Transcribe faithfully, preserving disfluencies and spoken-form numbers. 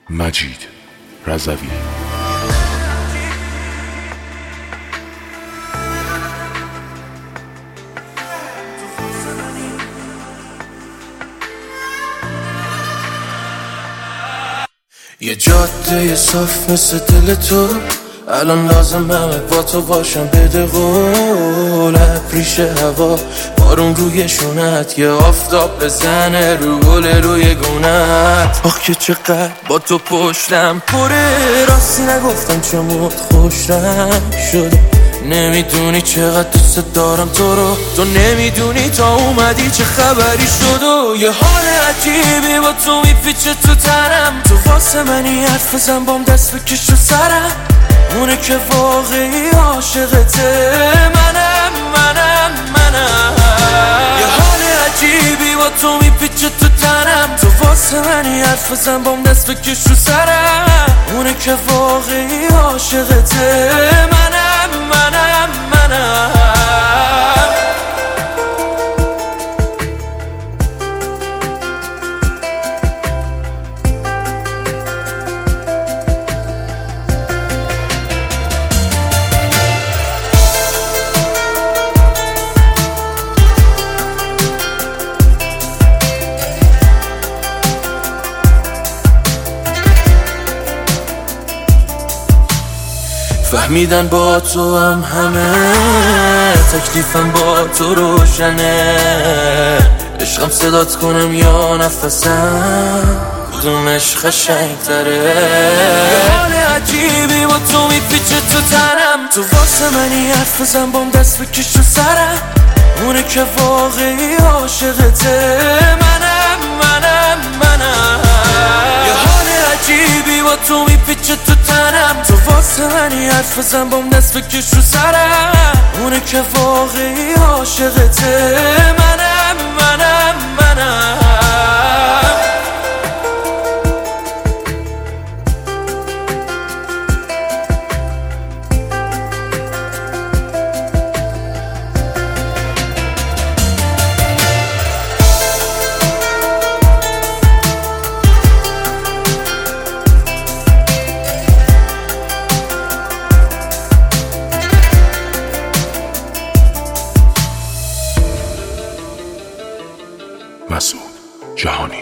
مجید رضوی. یه جاده صاف مثل دل تو، الان لازمه با تو باشم. بده قول ریش هوا، بارون روی شونت، یه آفتاب بزنه رو گل روی گونت. آخ که چقدر با تو پشتم پره، راستی نگفتم چموت خوشم شده. نمیدونی چقدر دوست دارم تو رو، تو نمیدونی تا اومدی چه خبری شد. و یه حال عجیبی با تو میپیچه تو تنم، تو واسه منی حرف بزن بام دست بکش رو سرم. اونه که واقعی عاشقته، منم منم منم. یه حال عجیبی با تو میپیچه تو تنم، تو واسه منی حرف بزن بام دست بکش رو سرم. اونه که واقعی عاشقته، منم منم منم. فهمیدن با تو هم همه، تکلیفم با تو روشنه. عشقم صدات کنم یا نفسم، کدومش قشنگ تره. حال عجیبی با تو میپیچه تو تنم، تو واسه منی حرف بزن بام دست بکش رو سرم. اونه که واقعی عاشقته، منم منم منم. یه حال عجیبی با تو میپیچه تو تنم، تو واسه منی حرف بزن بام دست بکش رو سرم. اونه که واقعی عاشقته، منم منم منم. مسعود جهانی.